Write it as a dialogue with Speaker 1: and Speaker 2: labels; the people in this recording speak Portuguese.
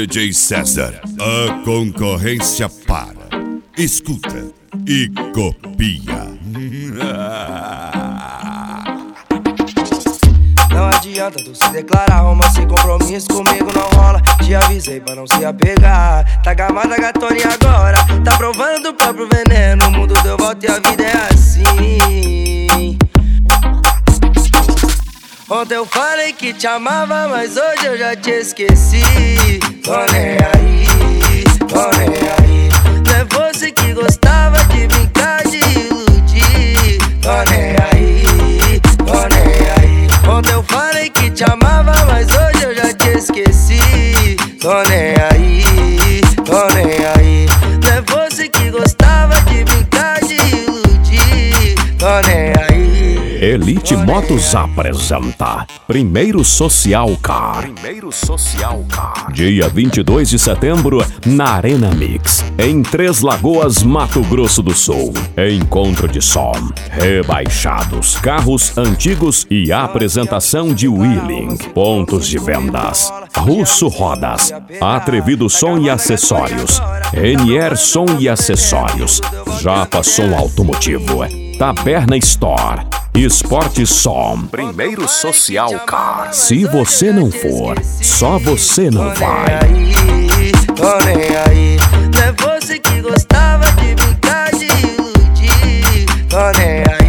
Speaker 1: DJ César, a concorrência para, escuta e copia.
Speaker 2: Não adianta tu se declarar, romance sem compromisso comigo não rola. Te avisei pra não se apegar. Tá gamada gatona agora, tá provando do próprio veneno. O mundo deu volta e a vida é assim. Ontem eu falei que te amava, mas hoje eu já te esqueci. Tô nem aí, tô nem aí. Não é você que gostava de brincar, de iludir. Tô nem aí, tô nem aí. Ontem eu falei que te amava, mas hoje eu já te esqueci. Tô nem aí, tô nem aí. Não é você que gostava de brincar, de iludir. Tô nem aí.
Speaker 3: Elite Motos apresenta Primeiro Social Car. Dia 22 de setembro, na Arena Mix, em Três Lagoas, Mato Grosso do Sul. Encontro de som, rebaixados, carros antigos e apresentação de wheeling. Pontos de vendas: Russo Rodas, Atrevido Som e Acessórios, NR Som e Acessórios, Japa Som Automotivo, Taberna Store, Esporte Som. Primeiro Social Car. Se você não for, só você não vai.
Speaker 2: Tô nem aí. Não é você que gostava de brincar, de iludir. Tô nem aí.